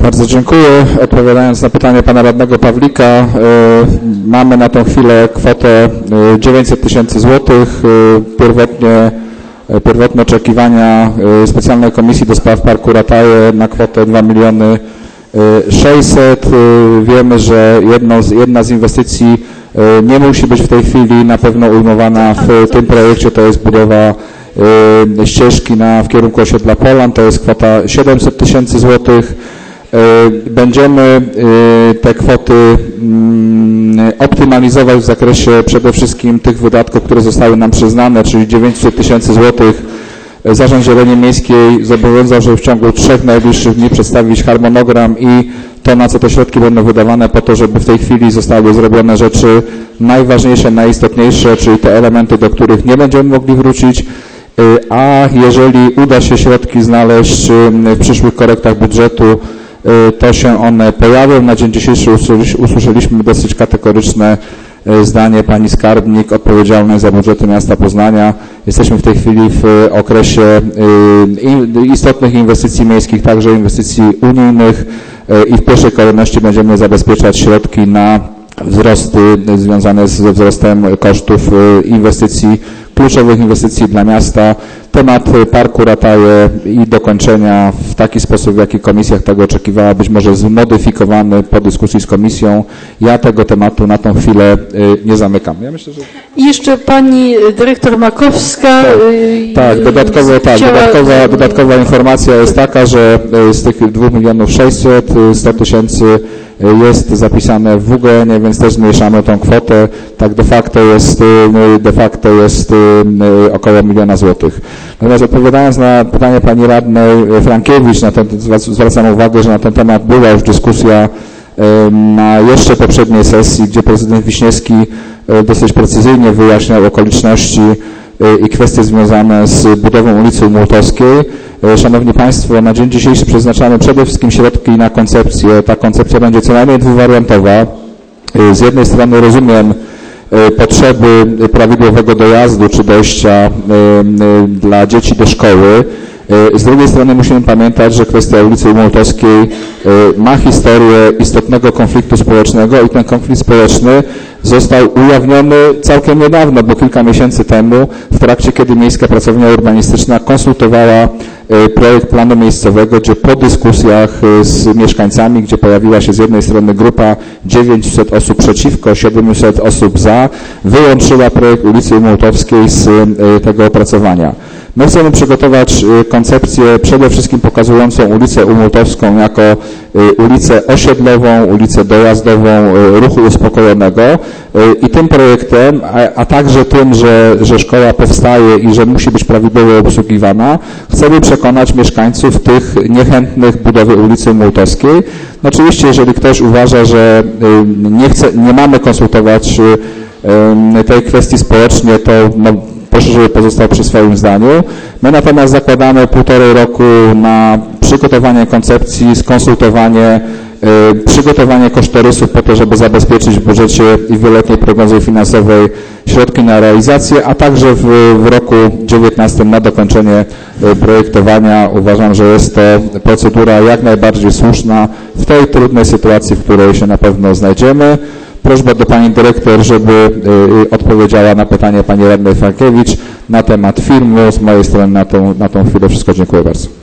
Bardzo dziękuję. Odpowiadając na pytanie pana radnego Pawlika, mamy na tą chwilę kwotę 900 tysięcy złotych. Pierwotne oczekiwania Specjalnej Komisji do Spraw Parku Rataje na kwotę 2 600 000. Wiemy, że jedna z inwestycji nie musi być w tej chwili na pewno ujmowana w tym projekcie, to jest budowa ścieżki w kierunku osiedla Polan, to jest kwota 700 tysięcy złotych. Będziemy te kwoty optymalizować w zakresie przede wszystkim tych wydatków, które zostały nam przyznane, czyli 900 tysięcy złotych. Zarząd Zieleni Miejskiej zobowiązał się w ciągu 3 najbliższych dni przedstawić harmonogram i to, na co te środki będą wydawane, po to, żeby w tej chwili zostały zrobione rzeczy najważniejsze, najistotniejsze, czyli te elementy, do których nie będziemy mogli wrócić, a jeżeli uda się środki znaleźć w przyszłych korektach budżetu, to się one pojawią. Na dzień dzisiejszy usłyszeliśmy dosyć kategoryczne zdanie pani skarbnik odpowiedzialnej za budżety miasta Poznania. Jesteśmy w tej chwili w okresie istotnych inwestycji miejskich, także inwestycji unijnych i w pierwszej kolejności będziemy zabezpieczać środki na wzrosty związane ze wzrostem kosztów inwestycji, kluczowych inwestycji dla miasta. Temat Parku Rataje i dokończenia w taki sposób, w jaki komisja tego oczekiwała, być może zmodyfikowany po dyskusji z komisją. Ja tego tematu na tą chwilę nie zamykam. Ja myślę, że... I jeszcze pani dyrektor Makowska. Dodatkowa informacja jest taka, że z tych 2 600 000 100 tysięcy jest zapisane w WGN-ie, więc też zmniejszamy tą kwotę. Tak de facto jest około 1 000 000 złotych. Natomiast odpowiadając na pytanie pani radnej Frankiewicz, zwracam uwagę, że na ten temat była już dyskusja na jeszcze poprzedniej sesji, gdzie prezydent Wiśniewski dosyć precyzyjnie wyjaśniał okoliczności i kwestie związane z budową ulicy Umultowskiej. Szanowni Państwo, na dzień dzisiejszy przeznaczamy przede wszystkim środki na koncepcję. Ta koncepcja będzie co najmniej dwuwarunkowa. Z jednej strony rozumiem potrzeby prawidłowego dojazdu czy dojścia dla dzieci do szkoły. Z drugiej strony musimy pamiętać, że kwestia ulicy Umultowskiej ma historię istotnego konfliktu społecznego i ten konflikt społeczny został ujawniony całkiem niedawno, bo kilka miesięcy temu, w trakcie kiedy Miejska Pracownia Urbanistyczna konsultowała projekt planu miejscowego, gdzie po dyskusjach z mieszkańcami, gdzie pojawiła się z jednej strony grupa 900 osób przeciwko, 700 osób za, wyłączyła projekt ulicy Umultowskiej z tego opracowania. My chcemy przygotować koncepcję przede wszystkim pokazującą ulicę Umultowską jako ulicę osiedlową, ulicę dojazdową ruchu uspokojonego i tym projektem, a także tym, że szkoła powstaje i że musi być prawidłowo obsługiwana, chcemy przekonać mieszkańców tych niechętnych budowy ulicy Umultowskiej. No oczywiście, jeżeli ktoś uważa, że nie mamy konsultować tej kwestii społecznie, to proszę, żeby pozostał przy swoim zdaniu. My natomiast zakładamy 1,5 roku na przygotowanie koncepcji, skonsultowanie, przygotowanie kosztorysów po to, żeby zabezpieczyć w budżecie i w wieloletniej prognozie finansowej środki na realizację, a także w roku 2019 na dokończenie projektowania. Uważam, że jest to procedura jak najbardziej słuszna w tej trudnej sytuacji, w której się na pewno znajdziemy. Prośba do pani dyrektor, żeby odpowiedziała na pytanie pani radnej Frankiewicz na temat filmu. Z mojej strony na tą chwilę wszystko. Dziękuję bardzo.